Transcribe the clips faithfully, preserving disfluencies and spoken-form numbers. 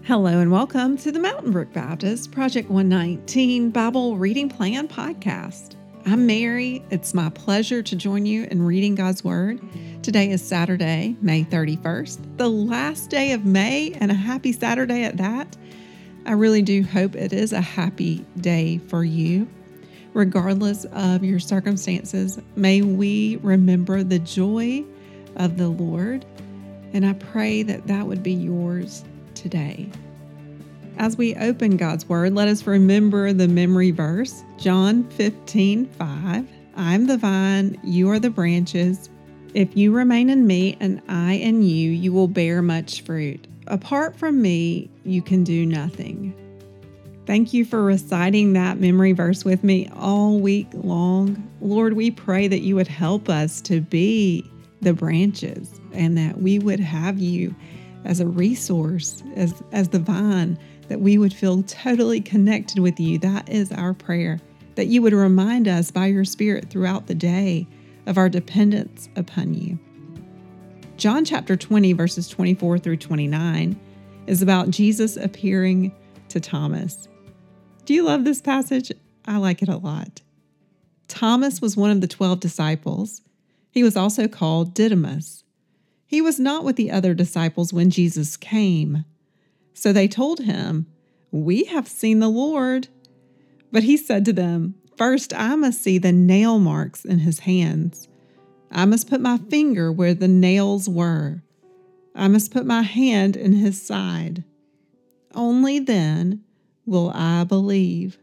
Hello and welcome to the Mountain Brook Baptist Project one nineteen Bible Reading Plan Podcast. I'm Mary. It's my pleasure to join you in reading God's Word. Today is Saturday, May thirty-first, the last day of May, and a happy Saturday at that. I really do hope it is a happy day for you. Regardless of your circumstances, may we remember the joy of the Lord, and I pray that that would be yours today. As we open God's Word, let us remember the memory verse, John fifteen five. I'm the vine, you are the branches. If you remain in me and I in you, you will bear much fruit. Apart from me, you can do nothing. Thank you for reciting that memory verse with me all week long. Lord, we pray that you would help us to be the branches and that we would have you as a resource, as, as the vine, that we would feel totally connected with you. That is our prayer, that you would remind us by your Spirit throughout the day of our dependence upon you. John chapter twenty, verses twenty-four through twenty-nine is about Jesus appearing to Thomas. Do you love this passage? I like it a lot. Thomas was one of the twelve disciples. He was also called Didymus. He was not with the other disciples when Jesus came. So they told him, "We have seen the Lord." But he said to them, "First I must see the nail marks in his hands. I must put my finger where the nails were. I must put my hand in his side. Only then will I believe."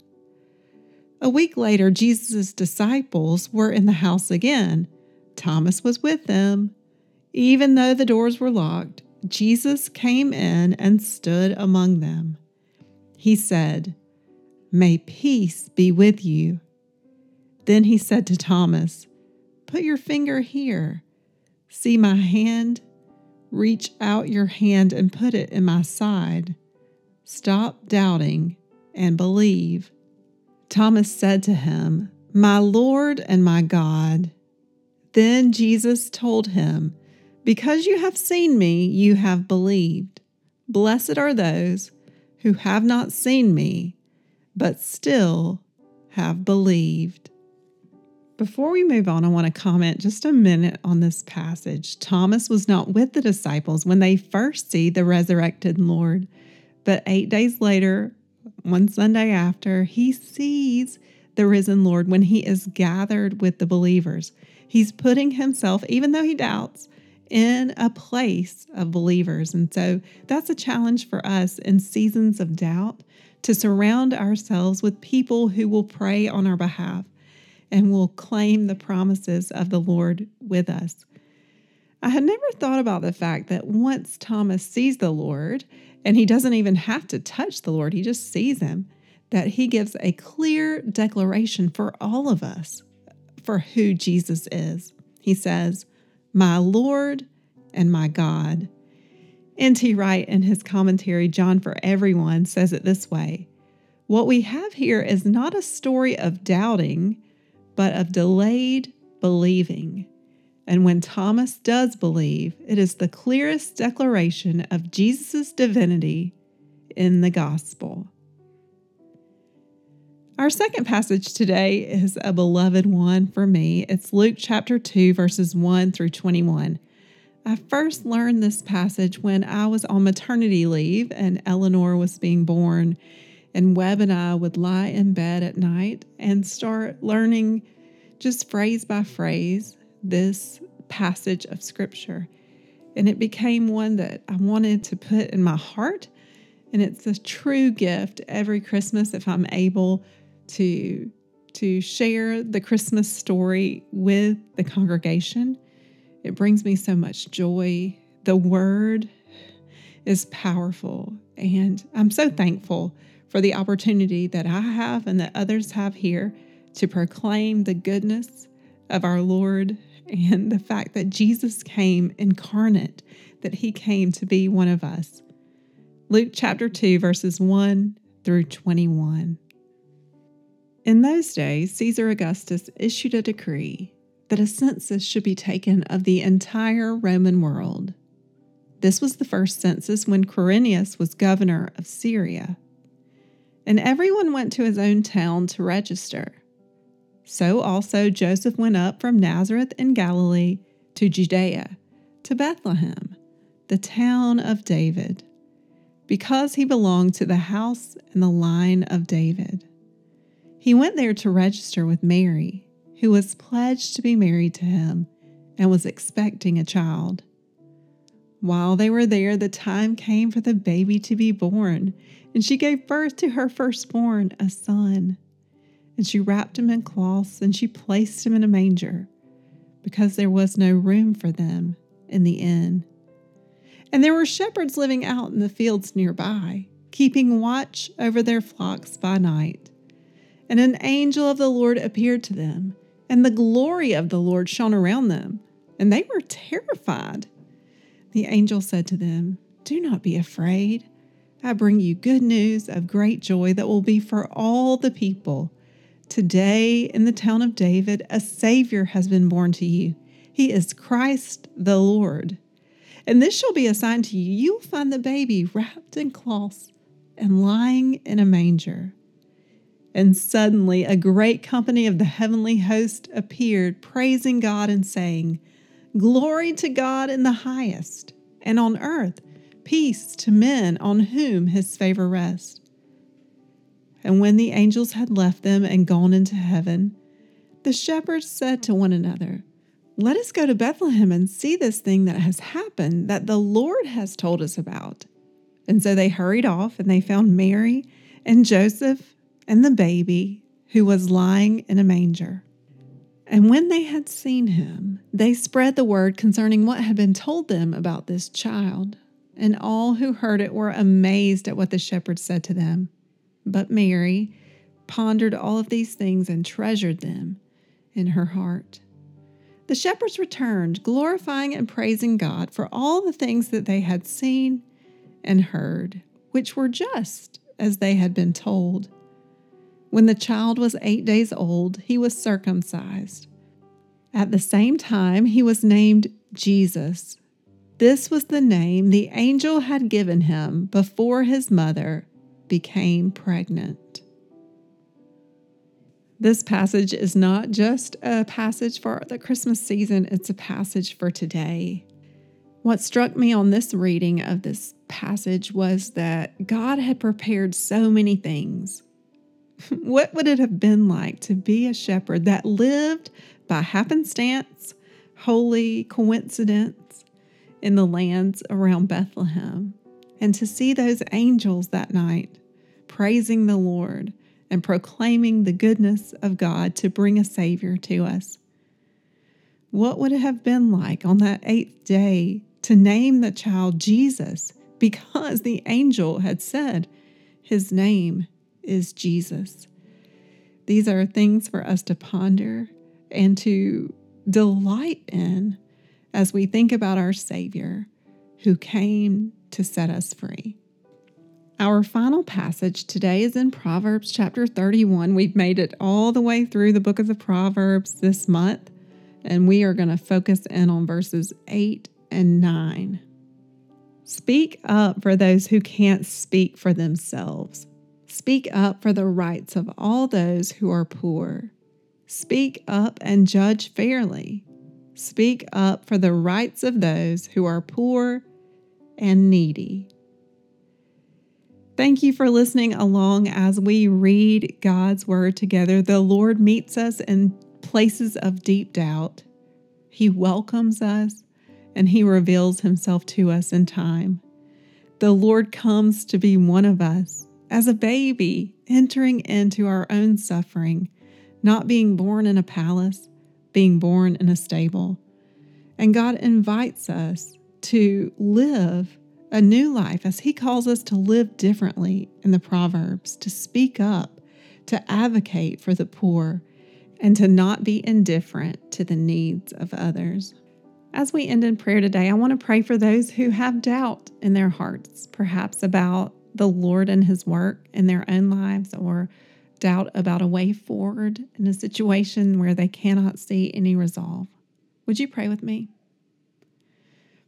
A week later, Jesus' disciples were in the house again. Thomas was with them. Even though the doors were locked, Jesus came in and stood among them. He said, "May peace be with you." Then he said to Thomas, "Put your finger here. See my hand? Reach out your hand and put it in my side. Stop doubting and believe." Thomas said to him, "My Lord and my God." Then Jesus told him, "Because you have seen me, you have believed. Blessed are those who have not seen me, but still have believed." Before we move on, I want to comment just a minute on this passage. Thomas was not with the disciples when they first see the resurrected Lord, but eight days later, one Sunday after, he sees the risen Lord when he is gathered with the believers. He's putting himself, even though he doubts, in a place of believers. And so that's a challenge for us in seasons of doubt, to surround ourselves with people who will pray on our behalf and will claim the promises of the Lord with us. I had never thought about the fact that once Thomas sees the Lord, and he doesn't even have to touch the Lord, he just sees him, that he gives a clear declaration for all of us for who Jesus is. He says, "My Lord and my God." N T Wright, in his commentary, John for Everyone, says it this way: "What we have here is not a story of doubting, but of delayed believing. And when Thomas does believe, it is the clearest declaration of Jesus' divinity in the gospel." Our second passage today is a beloved one for me. It's Luke chapter two, verses one through twenty-one. I first learned this passage when I was on maternity leave and Eleanor was being born, and Webb and I would lie in bed at night and start learning just phrase by phrase this passage of Scripture. And it became one that I wanted to put in my heart, and it's a true gift every Christmas if I'm able to, to share the Christmas story with the congregation. It brings me so much joy. The Word is powerful, and I'm so thankful for the opportunity that I have and that others have here to proclaim the goodness of our Lord and the fact that Jesus came incarnate, that he came to be one of us. Luke chapter two, verses one through twenty-one. In those days, Caesar Augustus issued a decree that a census should be taken of the entire Roman world. This was the first census when Quirinius was governor of Syria. And everyone went to his own town to register. So also Joseph went up from Nazareth in Galilee to Judea, to Bethlehem, the town of David, because he belonged to the house and the line of David. He went there to register with Mary, who was pledged to be married to him and was expecting a child. While they were there, the time came for the baby to be born, and she gave birth to her firstborn, a son. And she wrapped him in cloths, and she placed him in a manger, because there was no room for them in the inn. And there were shepherds living out in the fields nearby, keeping watch over their flocks by night. And an angel of the Lord appeared to them, and the glory of the Lord shone around them, and they were terrified. The angel said to them, "Do not be afraid. I bring you good news of great joy that will be for all the people. Today in the town of David, a Savior has been born to you. He is Christ the Lord. And this shall be a sign to you. You will find the baby wrapped in cloths and lying in a manger." And suddenly a great company of the heavenly host appeared, praising God and saying, "Glory to God in the highest, and on earth peace to men on whom his favor rests." And when the angels had left them and gone into heaven, the shepherds said to one another, "Let us go to Bethlehem and see this thing that has happened, that the Lord has told us about." And so they hurried off, and they found Mary and Joseph and the baby, who was lying in a manger. And when they had seen him, they spread the word concerning what had been told them about this child. And all who heard it were amazed at what the shepherds said to them. But Mary pondered all of these things and treasured them in her heart. The shepherds returned, glorifying and praising God for all the things that they had seen and heard, which were just as they had been told. When the child was eight days old, he was circumcised. At the same time, he was named Jesus. This was the name the angel had given him before his mother became pregnant. This passage is not just a passage for the Christmas season, it's a passage for today. What struck me on this reading of this passage was that God had prepared so many things. What would it have been like to be a shepherd that lived by happenstance, holy coincidence, in the lands around Bethlehem, and to see those angels that night praising the Lord and proclaiming the goodness of God to bring a Savior to us? What would it have been like on that eighth day to name the child Jesus, because the angel had said his name is Jesus? These are things for us to ponder and to delight in as we think about our Savior who came to set us free. Our final passage today is in Proverbs chapter thirty-one. We've made it all the way through the book of the Proverbs this month, and we are going to focus in on verses eight and nine. Speak up for those who can't speak for themselves. Speak up for the rights of all those who are poor. Speak up and judge fairly. Speak up for the rights of those who are poor and needy. Thank you for listening along as we read God's Word together. The Lord meets us in places of deep doubt. He welcomes us, and He reveals Himself to us in time. The Lord comes to be one of us as a baby, entering into our own suffering, not being born in a palace, being born in a stable. And God invites us to live a new life as He calls us to live differently in the Proverbs, to speak up, to advocate for the poor, and to not be indifferent to the needs of others. As we end in prayer today, I want to pray for those who have doubt in their hearts, perhaps about the Lord and His work in their own lives, or doubt about a way forward in a situation where they cannot see any resolve. Would you pray with me?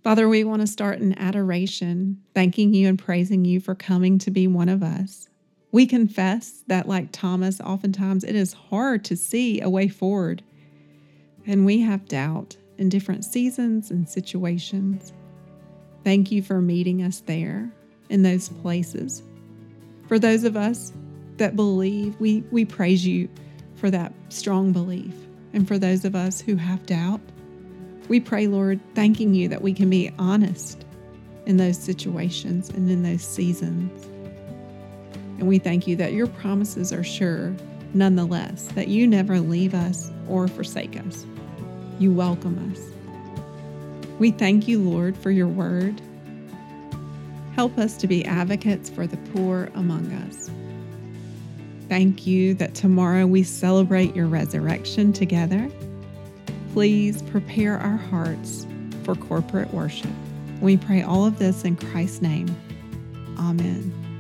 Father, we want to start in adoration, thanking you and praising you for coming to be one of us. We confess that, like Thomas, oftentimes it is hard to see a way forward, and we have doubt in different seasons and situations. Thank you for meeting us there in those places. For those of us that believe, we, we praise you for that strong belief. And for those of us who have doubt, we pray, Lord, thanking you that we can be honest in those situations and in those seasons. And we thank you that your promises are sure, nonetheless, that you never leave us or forsake us. You welcome us. We thank you, Lord, for your word. Help us to be advocates for the poor among us. Thank you that tomorrow we celebrate your resurrection together. Please prepare our hearts for corporate worship. We pray all of this in Christ's name. Amen.